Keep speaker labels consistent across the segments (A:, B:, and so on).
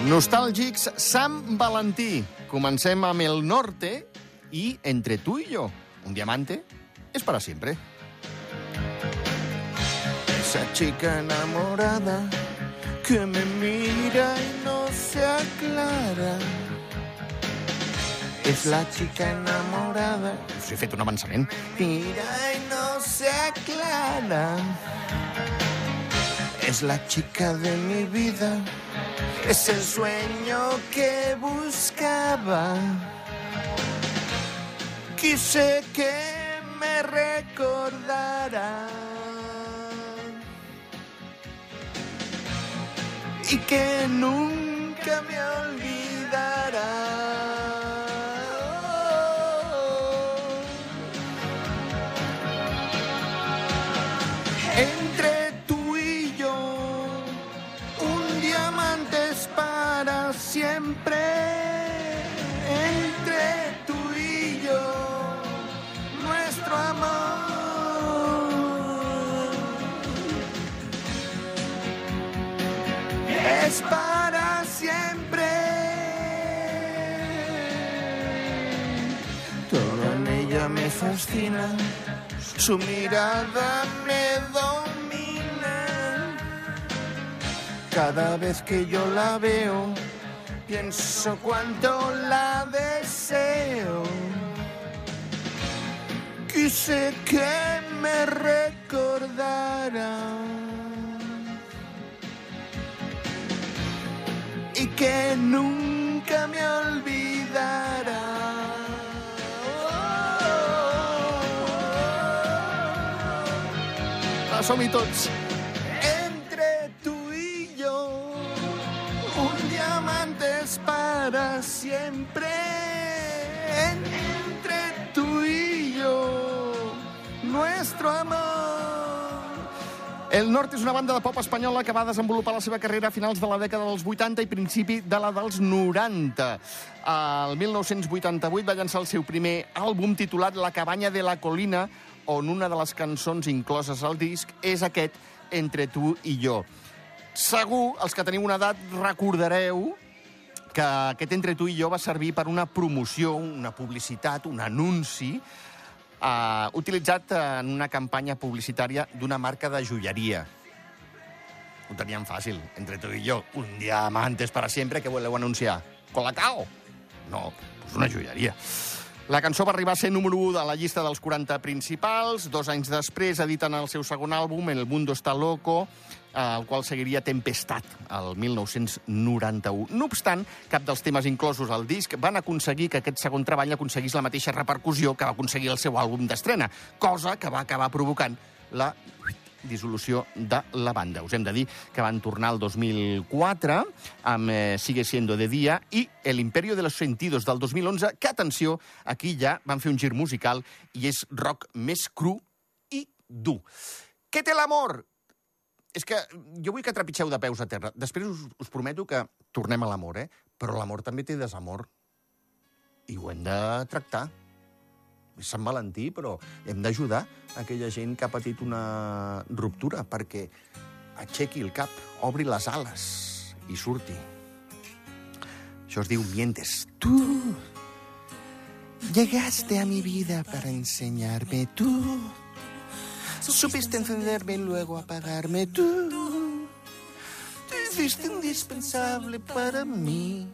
A: Nostàlgics, Sant Valentí. Comencem amb El Norte i Entre tu y yo. Un diamante es para siempre. Esa chica enamorada que me mira y no se aclara. Es la chica enamorada... Us he fet un avançament. Mira y no se aclara. Es la chica de mi vida. Es el sueño que buscaba. Quise que me recordara y que nunca me olvidara. Entre tú y yo, un diamante es para siempre. Entre tú y yo, nuestro amor es para siempre. Todo en ella me fascina. Su mirada me domina. Cada vez que yo la veo, pienso cuánto la deseo. Quise que me recordara y que nunca me olvidara. Som-hi tots. Entre tú y yo, un diamante es para siempre. Entre tú y yo, nuestro amor. El Norte és una banda de pop espanyola que va desenvolupar la seva carrera a finals de la dècada dels 80 i principi de la dels 90. El 1988 va llançar el seu primer àlbum titulat La cabanya de la colina, on una de les cançons incloses al disc és aquest, Entre tu i jo. Segur, els que teniu una edat, recordareu que aquest Entre tu i jo va servir per una promoció, una publicitat, un anunci, utilitzat en una campanya publicitària d'una marca de joieria. Ho teníem fàcil, Entre tu i jo, un diamantes para siempre, que voleu anunciar? Colacao? No, és una joieria. La cançó va arribar a ser número 1 de la llista dels 40 principals. 2 anys després editen el seu segon àlbum, El mundo está loco, el qual seguiria Tempestat, el 1991. No obstant, cap dels temes inclosos al disc van aconseguir que aquest segon treball aconseguís la mateixa repercussió que va aconseguir el seu àlbum d'estrena, cosa que va acabar provocant la dissolució de la banda. Us hem de dir que van tornar el 2004 amb Sigue siendo de día i El imperio de los sentidos del 2011, que, atenció, aquí ja van fer un gir musical i és rock més cru i dur. Què té l'amor? És que jo vull que trepitgeu de peus a terra. Després us prometo que tornem a l'amor, però l'amor també té desamor. I ho hem de tractar. És Sant Valentí, però hem d'ajudar aquella gent que ha patit una ruptura perquè aixequi el cap, obri les ales i surti. Això es diu Mientes. Tú llegaste a mi vida para enseñarme. Tú supiste encenderme y luego apagarme. Tú te hiciste indispensable para mí.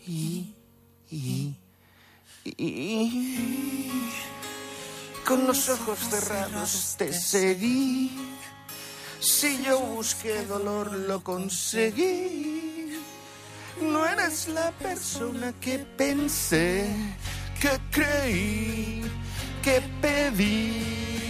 A: Con los ojos cerrados te seguí. Si yo busqué dolor, lo conseguí. No eres la persona que pensé, que creí, que pedí.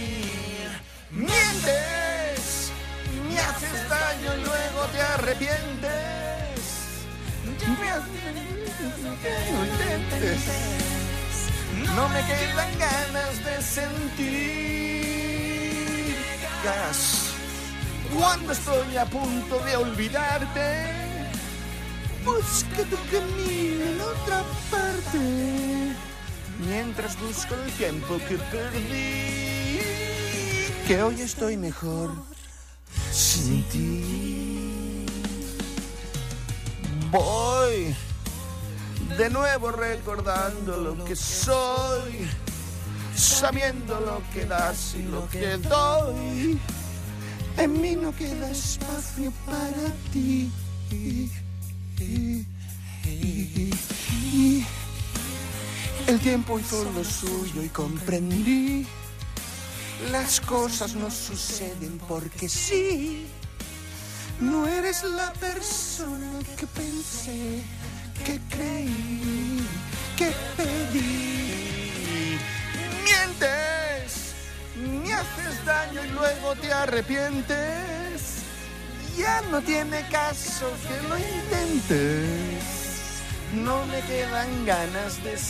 A: Mientes, me haces daño y luego te arrepientes. Me haces que no intentes. No me quedan ganas de sentir gas. Cuando estoy a punto de olvidarte, busca tu camino en otra parte. Mientras busco el tiempo que perdí, que hoy estoy mejor sin ti. Voy de nuevo recordando lo que soy, sabiendo lo que das y lo que doy. En mí no queda espacio para ti. El tiempo hizo lo suyo y comprendí. Las cosas no suceden porque sí. No eres la persona que pensé, que creí, que pedí. Mientes, me haces daño y luego te arrepientes. Ya no tiene caso que lo intentes. No me quedan ganas de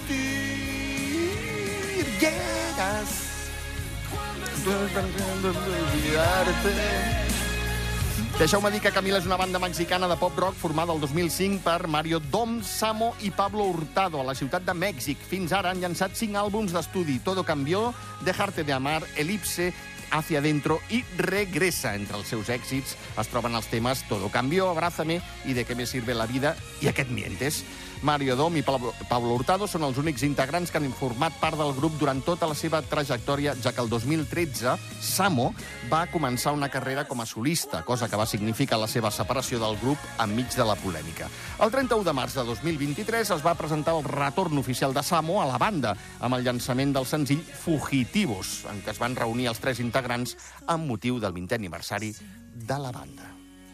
A: sentir. Llegas tratando de olvidarte. Deixeu-me dir que Camila és una banda mexicana de pop-rock formada el 2005 per Mario Dom, Samo i Pablo Hurtado a la ciutat de Mèxic. Fins ara han llançat 5 àlbums d'estudi: Todo Cambió, Dejarte de Amar, Elipse, Hacia Adentro i Regresa. Entre els seus èxits es troben els temes Todo Cambió, Abrázame i De qué me sirve la vida i aquest Mientes. Mario Dom i Pablo Hurtado són els únics integrants que han format part del grup durant tota la seva trajectòria, ja que el 2013 Samo va començar una carrera com a solista, cosa que va significar la seva separació del grup enmig de la polèmica. El 31 de març de 2023 es va presentar el retorn oficial de Samo a la banda, amb el llançament del senzill Fugitivos, en què es van reunir els 3 integrants amb motiu del 20è aniversari de la banda.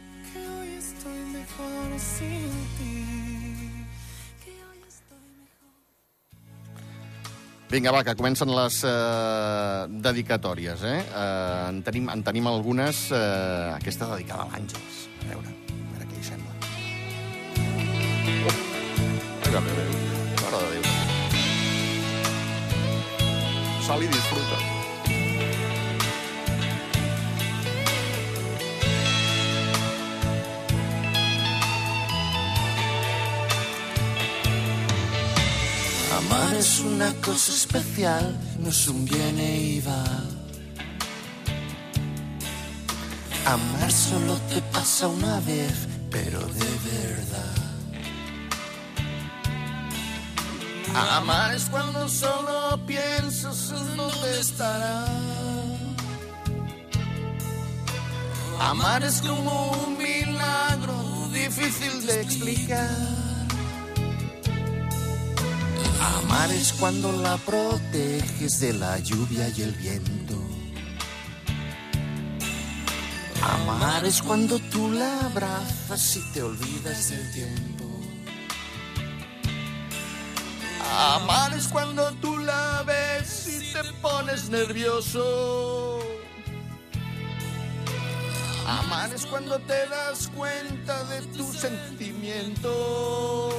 A: Vinga, va, que comencen les dedicatòries, En tenim algunes. Aquesta dedicada a l'Àngels. A veure què li sembla. Mare de Déu. Sal i disfruta.
B: Amar es una cosa especial, no es un viene y va. Amar solo te pasa una vez, pero de verdad. Amar es cuando solo piensas en dónde estará. Amar es como un milagro difícil de explicar. Amar es cuando la proteges de la lluvia y el viento. Amar es cuando tú la abrazas y te olvidas del tiempo. Amar es cuando tú la ves y te pones nervioso. Amar es cuando te das cuenta de tus sentimientos.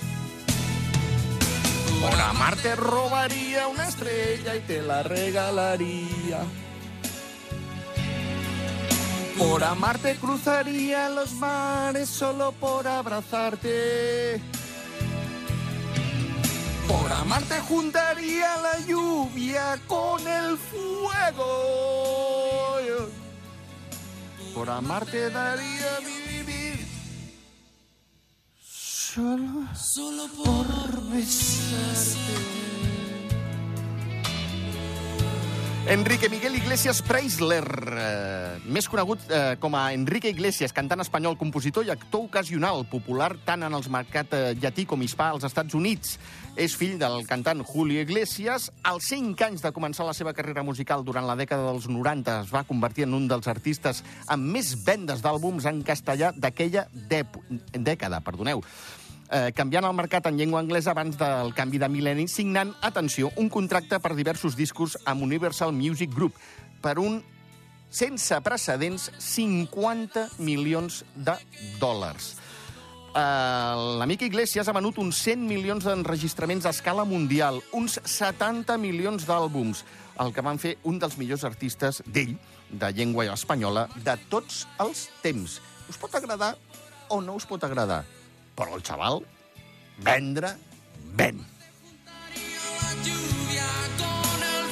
B: Por amar te robaría una estrella y te la regalaría. Por amar te cruzaría los mares solo por abrazarte. Por amar te juntaría la lluvia con el fuego. Por amar te daría mi vivir solo por besarte.
A: Enrique Miguel Iglesias Preisler, més conegut com a Enrique Iglesias, cantant espanyol, compositor i actor ocasional, popular tant en els mercats llatí com hispà als Estats Units. És fill del cantant Julio Iglesias. Als 5 anys de començar la seva carrera musical durant la dècada dels 90 es va convertir en un dels artistes amb més vendes d'àlbums en castellà d'aquella dècada. Canviant el mercat en llengua anglesa abans del canvi de mil·lenni, signant, atenció, un contracte per diversos discos amb Universal Music Group per un, sense precedents, $50 milions. L'amic Iglesias ha venut uns 100 milions d'enregistraments a escala mundial, uns 70 milions d'àlbums, el que van fer un dels millors artistes d'ell, de llengua espanyola, de tots els temps. Us pot agradar o no us pot agradar? Però el xaval, vendre, ven.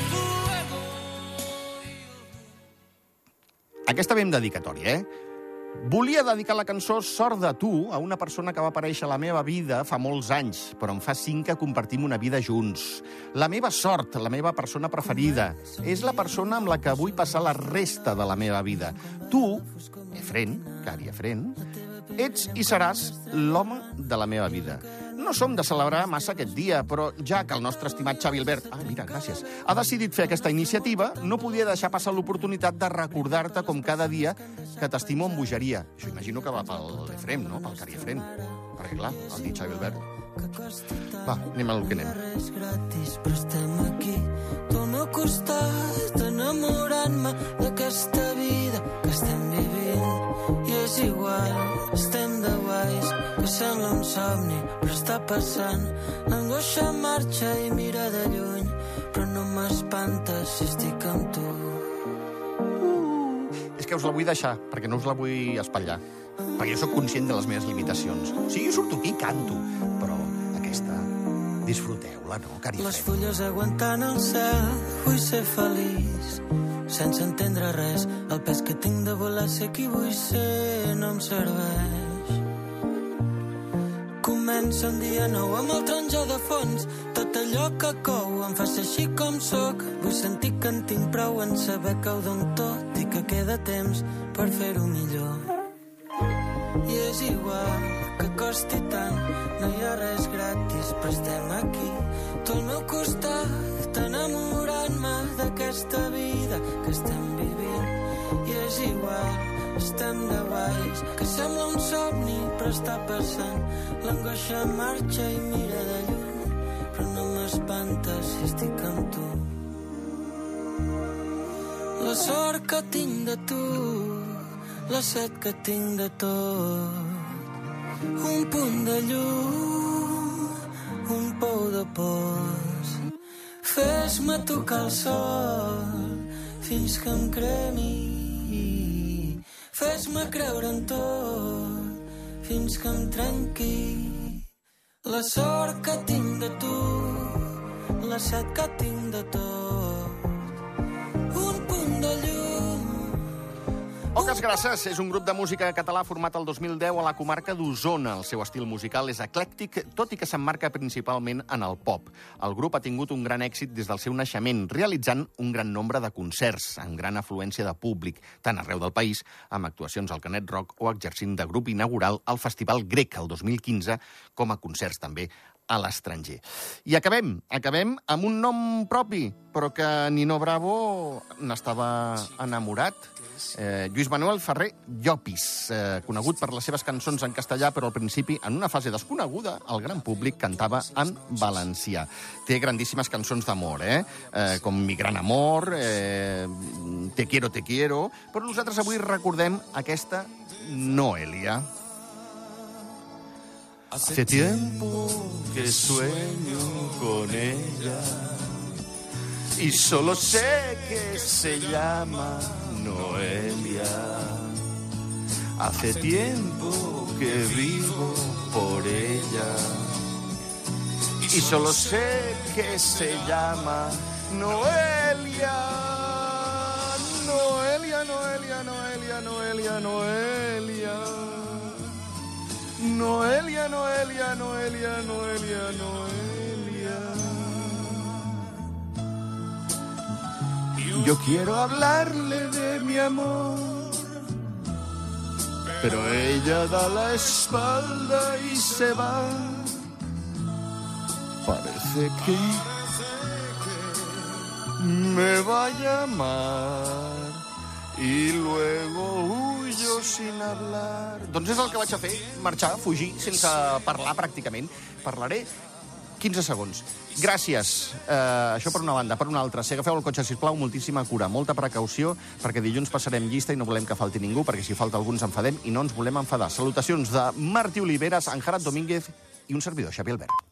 A: Aquesta ve amb dedicatòria, Volia dedicar la cançó Sort de tu a una persona que va aparèixer a la meva vida fa molts anys, però en fa 5 que compartim una vida junts. La meva sort, la meva persona preferida, és la persona amb la que vull passar la resta de la meva vida. Tu, Efren, Cari Efren, ets i seràs l'home de la meva vida. No som de celebrar massa aquest dia, però ja que el nostre estimat Xavi Albert, mira, gràcies, ha decidit fer aquesta iniciativa, no podia deixar passar l'oportunitat de recordar-te com cada dia que t'estimo amb bogeria. Això imagino que va pel Efrem, no? Pel Cari Efrem. Perquè, clar, el dit Xavi Albert. Va, anem al que anem.
C: Res gratis, però estem aquí, tu al meu costat, enamorant-me d'aquesta vida que estem vivint. I és igual, estem de guais, que sembla un somni, però està passant. L'angoixa marxa i mira de lluny, però no m'espantes si estic amb tu.
A: És que us la vull deixar, perquè no us la vull espatllar. Perquè jo sóc conscient de les meves limitacions. Sí, jo surto aquí i canto, però aquesta, disfruteu-la, no, Cari Efrem?
C: Les fulles aguantant el cel, vull ser feliç, sense entendre res. El pes que tinc de voler ser qui vull ser no em serveix. Comença un dia nou amb el taronja de fons. Tot allò que cou em fa ser així com sóc. Vull sentir que en tinc prou en saber que ho dono tot i que queda temps per fer-ho millor. I és igual que costi tant, no hi ha res gratis, però estem aquí, tu al meu costat, enamorant-me d'aquesta vida que estem vivint. I és igual, estem de guais, que sembla un somni, però està passant. L'angoixa marxa i mira de lluny, però no m'espanta si estic amb tu. La sort que tinc de tu, la set que tinc de tot, un punt de llum, un pou de pols. Fes-me tocar el sol fins que em cremi. Fes-me creure en tot fins que em trenqui. La sort que tinc de tu, la set que tinc de tot, un punt de llum.
A: Oques Grasses és un grup de música català format el 2010 a la comarca d'Osona. El seu estil musical és eclèctic, tot i que s'emmarca principalment en el pop. El grup ha tingut un gran èxit des del seu naixement, realitzant un gran nombre de concerts, amb gran afluència de públic, tant arreu del país, amb actuacions al Canet Rock o exercint de grup inaugural al Festival Grec el 2015, com a concerts també a l'estranger. I acabem amb un nom propi, però que Nino Bravo n'estava enamorat. Lluís Manuel Ferrer Llopis, conegut per les seves cançons en castellà, però al principi, en una fase desconeguda, el gran públic cantava en valencià. Té grandíssimes cançons d'amor, com Mi gran amor, Te quiero, però nosaltres avui recordem aquesta Noelia. Hace tiempo que sueño con ella y solo sé que se llama Noelia. Hace tiempo que vivo por ella y solo sé que se llama Noelia. Noelia, Noelia, Noelia, Noelia, Noelia. Noelia, Noelia, Noelia, Noelia, Noelia. Yo quiero hablarle de mi amor, pero ella da la espalda y se va. Parece que me va a llamar y luego huyo sin hablar. Doncs és el que vaig a fer, marxar, fugir, sense parlar pràcticament. Parlaré 15 segons. Gràcies. Això per una banda. Per una altra, si agafeu el cotxe, sisplau, moltíssima cura, molta precaució, perquè dilluns passarem llista i no volem que falti ningú, perquè si falta algú ens enfadem i no ens volem enfadar. Salutacions de Martí Oliveres, Anjarat Domínguez i un servidor, Xavi Albert.